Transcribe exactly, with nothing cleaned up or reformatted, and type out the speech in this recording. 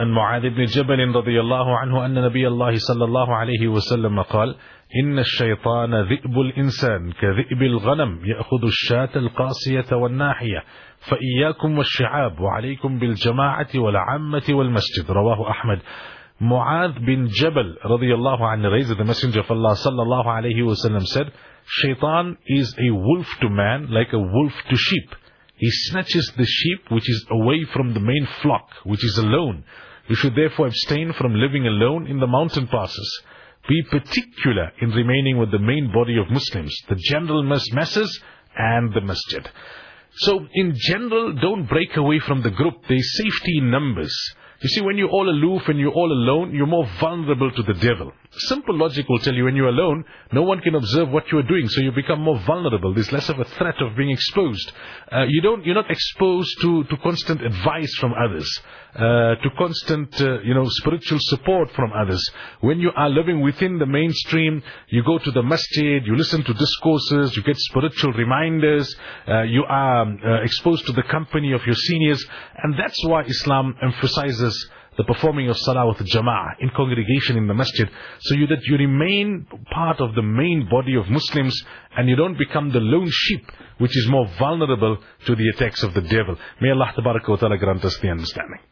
عن معاذ بن جبل رضي الله عنه أن نبي الله صلى الله عليه وسلم قال إن الشيطان ذئب الإنسان كذئب الغنم يأخذ الشاة القاسية والناحية فإياكم والشعاب وعليكم بالجماعة والعامة والمسجد. رواه أحمد. Mu'adh bin Jabal radiyallahu anhu narrates that the Messenger of Allah sallallahu alayhi wa sallam said, Shaitan is a wolf to man like a wolf to sheep. He snatches the sheep which is away from the main flock, which is alone. You should therefore abstain from living alone in the mountain passes. Be particular in remaining with the main body of Muslims, the general masses and the masjid. So in general, don't break away from the group. There is safety in numbers. You see, when you're all aloof and you're all alone, you're more vulnerable to the devil. Simple logic will tell you when you're alone, no one can observe what you are doing, so you become more vulnerable. There's less of a threat of being exposed. Uh, you don't, you're not exposed to, to constant advice from others, uh, to constant, uh, you know, spiritual support from others. When you are living within the mainstream, you go to the masjid, you listen to discourses, you get spiritual reminders, uh, you are uh, exposed to the company of your seniors, and that's why Islam emphasizes the performing of salah with jama'ah in congregation in the masjid, so you, that you remain part of the main body of Muslims and you don't become the lone sheep which is more vulnerable to the attacks of the devil. May Allah tabaraka wa ta'ala grant us the understanding.